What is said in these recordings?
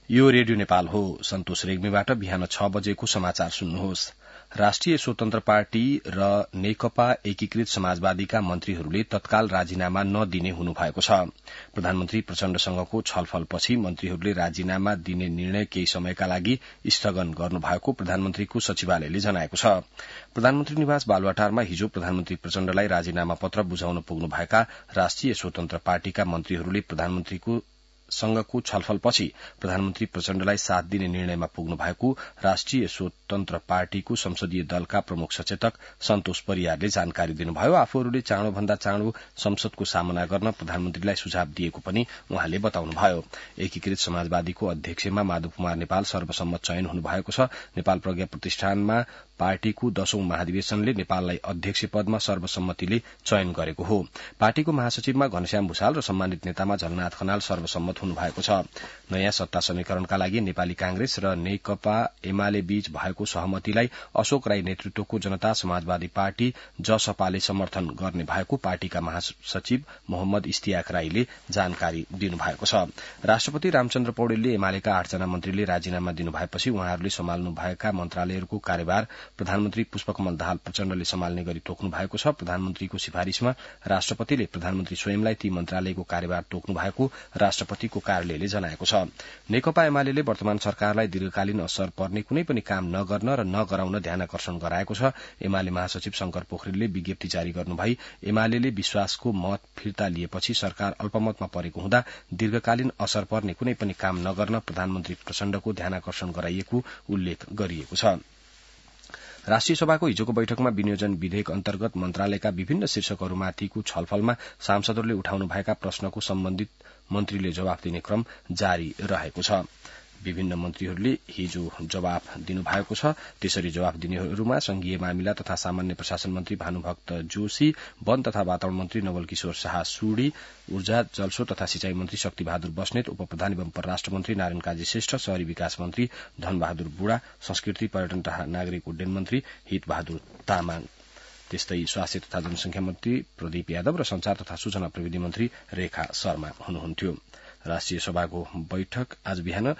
यो रेडियो नेपाल हो। सन्तोष रेग्मीबाट बिहान 6 बजेको समाचार सुन्नुहोस्। राष्ट्रिय स्वतन्त्र पार्टी र नेकपा एकीकृत समाजवादीका मन्त्रीहरूले तत्काल राजीनामा नदिने हुनुभएको छ। प्रधानमन्त्री प्रचण्डसँगको छलफलपछि मन्त्रीहरूले राजीनामा दिने निर्णय केही समयका लागि स्थगन गर्नुभएको प्रधानमन्त्रीको सचिवालयले जनाएको छ। प्रधानमन्त्री निवास बालुवाटारमा हिजो प्रधानमन्त्री प्रचण्डलाई राजीनामा पत्र बुझाउन पुग्नुभएका राष्ट्रिय स्वतन्त्र पार्टीका मन्त्रीहरूले प्रधानमन्त्रीको सँगको छलफलपछि प्रधानमन्त्री प्रचण्डलाई साथ दिने निर्णयमा पुग्नु भएको राष्ट्रिय स्वतन्त्र पार्टीको संसदीय दलका प्रमुख सचेतक सन्तोष परियारले जानकारी दिनुभयो। आफूहरूले चाँडोभन्दा चाँडो संसदको सामना गर्न प्रधानमन्त्रीलाई सुझाव दिएको पनि उहाँले बताउनुभयो। एकीकृत समाजवादीको अध्यक्षमा माधव कुमार नेपाल सर्वसम्मत चयन हुनुभएको छ। नेपाल प्रज्ञा प्रतिष्ठानमा पार्टीको 10औं महाधिवेशनले नेपाललाई अध्यक्ष पदमा सर्वसम्मतिले चयन गरेको हो। पार्टीको महासचिवमा घनश्याम भूषाल र सम्मानित नेतामा झलनाथ खनाल सर्वसम्मत हुनुभएको छ। नयाँ सत्ता समीकरणका लागि नेपाली कांग्रेस र नेकपा एमाले बीच भएको सहमतिलाई अशोक राई नेतृत्वको जनता समाजवादी पार्टी जसपाले समर्थन गर्ने भएको पार्टीका महासचिव मोहम्मद इस्तियाक राईले जानकारी दिनुभएको छ। राष्ट्रपति रामचन्द्र पौडेलले एमालेका 8 जना मन्त्रीले राजीनामा दिनुभएपछि उहाँहरूले सम्हाल्नुभएका मन्त्रालयहरूको कार्यभार प्रधानमन्त्री पुष्पकमल दाहाल प्रचण्डले सम्हाल्ने गरी तोक्नु भएको छ। प्रधानमन्त्रीको सिफारिशमा राष्ट्रपतिले प्रधानमन्त्री स्वयंलाई ती मन्त्रालयको कार्यभार तोक्नु भएको राष्ट्रपतिको कार्यालयले जनाएको छ। नेकपा एमालेले वर्तमान सरकारलाई दीर्घकालीन असर पर्ने कुनै पनि काम नगर्न र नगराउन ध्यानकर्षण गराएको छ। एमाले महासचिव शंकर पोखरेलले विज्ञप्ति जारी गर्नुभई एमालेले विश्वासको मत फिर्ता लिएपछि सरकार अल्पमतमा परेको हुँदा दीर्घकालीन असर पर्ने कुनै पनि काम नगर्न प्रधानमन्त्री प्रचण्डको ध्यानकर्षण गराइएको उल्लेख गरिएको छ। राष्ट्रिय सभाको हिजोको बैठकमा विनियोजन विधेयक अन्तर्गत मन्त्रालयका विभिन्न शीर्षकहरूमाथिको छलफलमा सांसदहरूले उठाउनु भएका प्रश्नको सम्बन्धित मन्त्रीले जवाफ दिने क्रम जारी रहेको छ। विभिन्न मन्त्रीहरूले हिजो जवाफ दिनुभएको छ। त्यसरी जवाफ दिनेहरूमा संघीय मामिला तथा सामान्य प्रशासन मन्त्री भानुभक्त जोशी, वन तथा वातावरण मन्त्री नवल किशोर शाह सुडी, ऊर्जा जलस्रोत तथा सिंचाई मन्त्री शक्तिबहादुर बस्नेत, उपप्रधान एवं परराष्ट्र मन्त्री नारायण काजी श्रेष्ठ, शहरी विकास मन्त्री धनबहादुर बुढा, संस्कृति पर्यटन तथा नागरिक उड्डयन मन्त्री हितबहादुर तामाङ, त्यस्तै स्वास्थ्य तथा जनसंख्या मन्त्री प्रदीप यादव र संचार तथा सूचना प्रविधि मन्त्री रेखा शर्मा हुनुहुन्थ्यो। राष्ट्रिय सभाको बैठक आज बिहान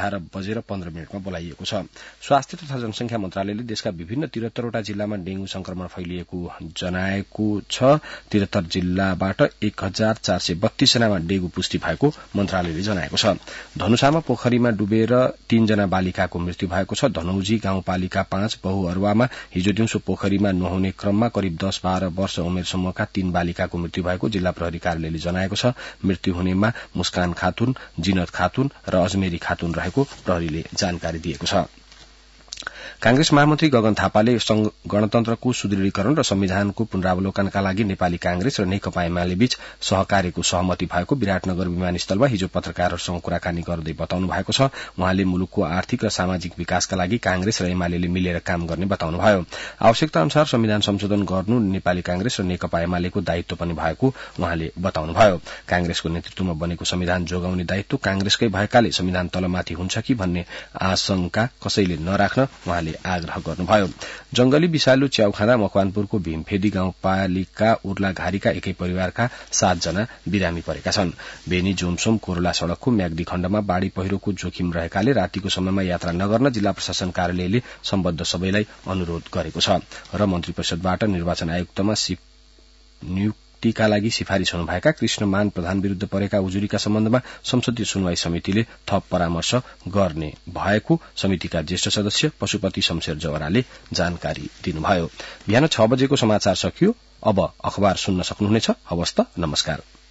11:15 बोलाइएको छ। स्वास्थ्य तथा जनसंख्या मन्त्रालयले देशका विभिन्न 73वटा जिल्लामा डेंगू संक्रमण फैलिएको जनाएको छ। 73 जिल्लाबाट 1432 जनामा डेंगू पुष्टि भएको मन्त्रालयले जनाएको छ। धनुषामा पोखरीमा डुबेर 3 जना बालिकाको मृत्यु भएको छ। धनौजी गाउँपालिका 5 बहुअरुवामा हिजो दिउँसो पोखरीमा नुहाउने क्रममा करिब 10-12 वर्ष उमेर समूहका 3 बालिकाको मृत्यु भएको जिल्ला प्रहरी कार्यालयले जनाएको छ। मृत्यु हुनेमा मुस्कान खातुन, जिनत खातुन र अजमेरी खातुन रहेको प्रहरीले जानकारी दिएको छ। कांग्रेस महामन्त्री गगन थापाले गणतन्त्रको सुदृढीकरण र संविधानको पुनरावलोकनका लागि नेपाली कांग्रेस र नेकपा एमाले बीच सहकार्यको सहमति भएको विराटनगर विमानस्थलमा हिजो पत्रकारहरूसँग कुराकानी गर्दै बताउनु भएको छ। उहाँले मुलुकको आर्थिक र सामाजिक विकासका लागि कांग्रेस र एमाले मिलेर काम गर्ने बताउनुभयो। आवश्यकता अनुसार संविधान संशोधन गर्नु नेपाली कांग्रेस र नेकपा एमालेको दायित्व पनि भएको उहाँले बताउनुभयो। कांग्रेसको नेतृत्वमा बनेको संविधान जोगाउने दायित्व कांग्रेसकै भएकाले संविधान तलमाथि हुन्छ कि भन्ने आशंका कसैले नराख्न उहाँले आग्रह गर्नुभयो। जंगली विषालु च्याउ खाँदा मकवानपुरको भीमफेदी गाउँपालिका उर्लाघारीका एकै परिवारका 7 जना बिरामी परेका छन्। बेनी जोमसोम कोरोला सड़कको म्याग्दी खण्डमा बाढ़ी पहिरोको जोखिम रहेकाले रातिको समयमा यात्रा नगर्न जिल्ला प्रशासन कार्यालयले सम्बद्ध सबैलाई अनुरोध गरेको छ र मन्त्री परिषदबाट निर्वाचन आयुक्तमा नियुक्तिका लागि सिफारिश हुनुभएका कृष्णमान प्रधान विरूद्ध परेका उजुरीका सम्बन्धमा संसदीय सुनवाई समितिले थप परामर्श गर्ने भएको समितिका ज्येष्ठ सदस्य पशुपति शमशेर जवराले जानकारी दिनुभयो। बिहान 6 बजेको समाचार सकियो। अब अखबार सुन्न सक्नुहुनेछ। हवस् त, नमस्कार।